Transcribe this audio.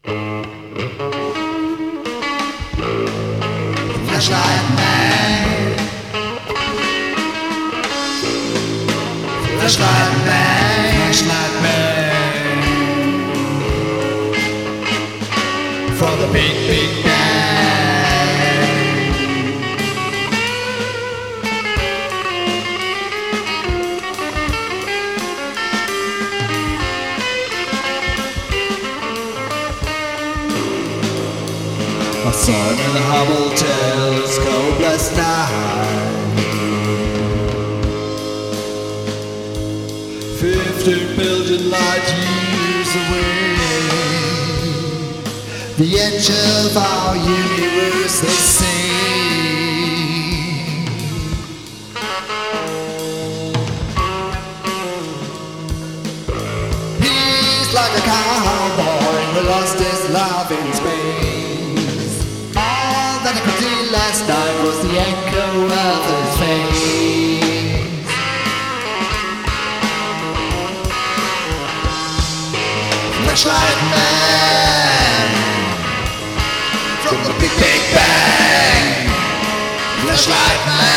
Flashlight man, flashlight man, flashlight man, from the big, big bang. I saw him in the Hubble telescope last night. 15 billion light years away. The edge of our universe, they say. He's like a cowboy who lost his love in space. All that I could see last night was the echo of his face. Flashlight man, from the big, big bang. Flashlight man.